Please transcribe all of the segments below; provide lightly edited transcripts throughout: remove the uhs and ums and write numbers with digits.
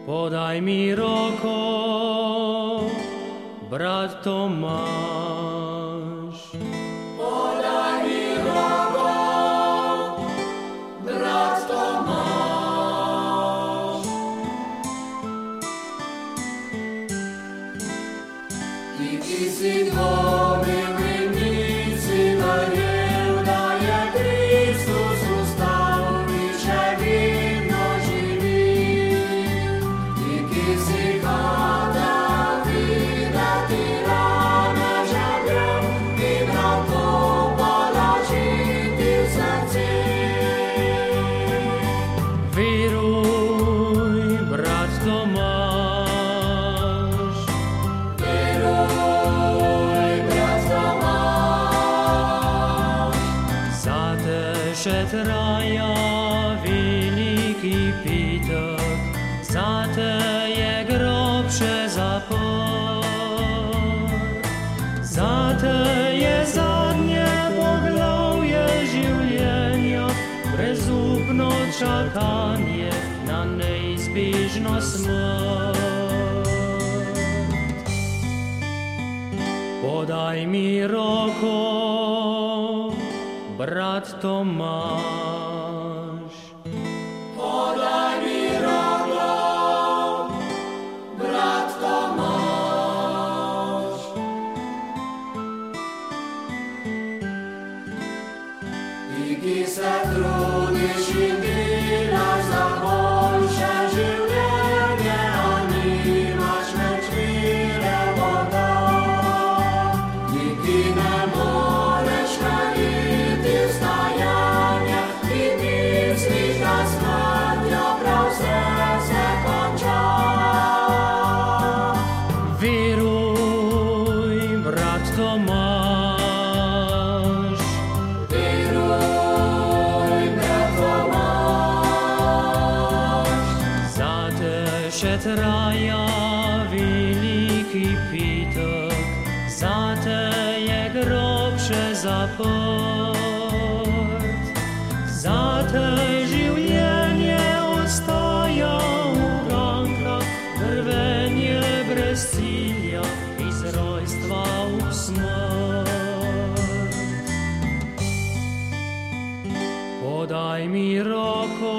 Podaj mi roko, brat Tomáš. Podaj mi roko, brat Tomáš. Ty si dvomil in nisi verjel, da je Kristus vstal, in še vedno živi. Ty si hotel videti rane žebljem in roko položiti v srce. Veruj, brat Tomáš. Veruj, brat Tomáš. Zate še traja veliki pitek, zate je grob še zapor, zate je zadnje poglavje življenja, brezupno čakanje na neizbežno smrt. Podaj mi roko, brat Tomáš. Podaj mi roko, brat Tomáš. Ty, ki se trudiš in delaš za boljše življenje, a nimaš več vire Boga. Ty, ki ne moreš verjeti v stajanje in misliš, da smrtjo prav vse se konča. Veruj, brat Tomáš. Veruj, brat Tomáš. Zate še traja veliki pitek, zate je grob še zaprt, zate življenje ostaja v rankah, drvenje brez cilja iz rojstva v smrt. Podaj mi roko,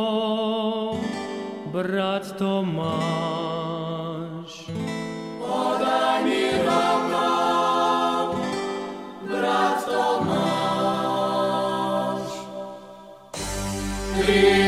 brat Tomáš. Podaj mi roko, brat Tomáš.